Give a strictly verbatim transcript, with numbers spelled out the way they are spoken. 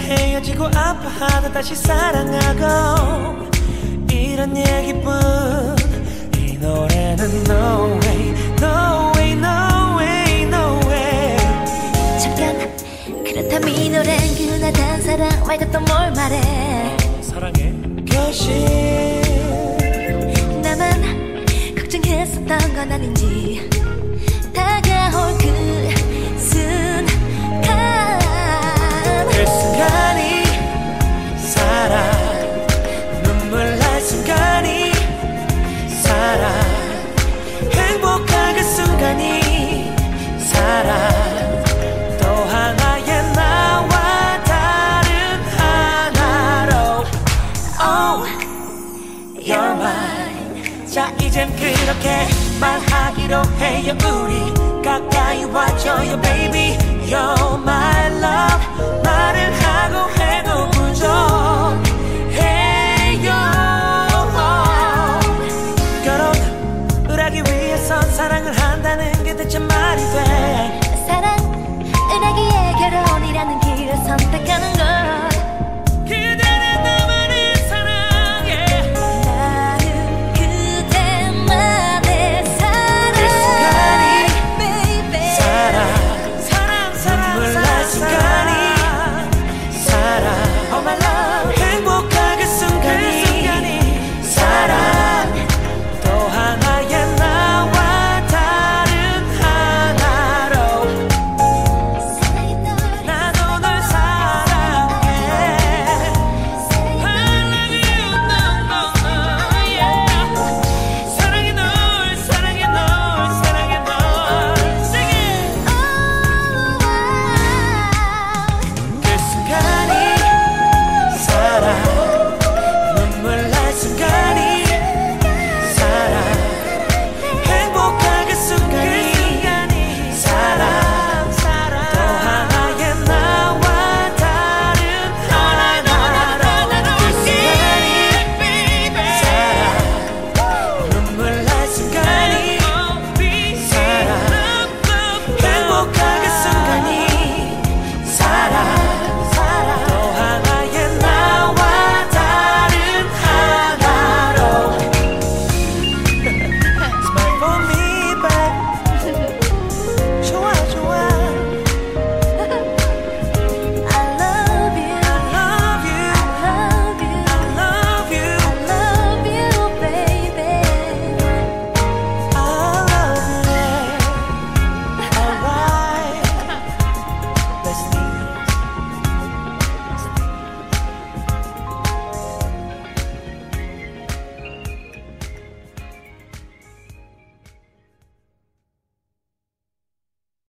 헤어지고 아파하다 다시 사랑하고 이런 얘기뿐. 이 노래는 no way no way no way no way. 잠깐 그렇다면 이 노래는 그날 단 사랑 말고 또 뭘 말해. 사랑해 교실. 나만 걱정했었던 건 아닌지 다가올 그 순간 그 순간이 사랑 눈물 날 순간이 사랑 행복한 그 순간이 사랑 또 하나의 나와 다른 하나로 Oh you're mine. 자 이젠 그렇게 말하기로 해요. 우리 가까이 와줘요 baby. You're my love. 말을 하고 해도 부족.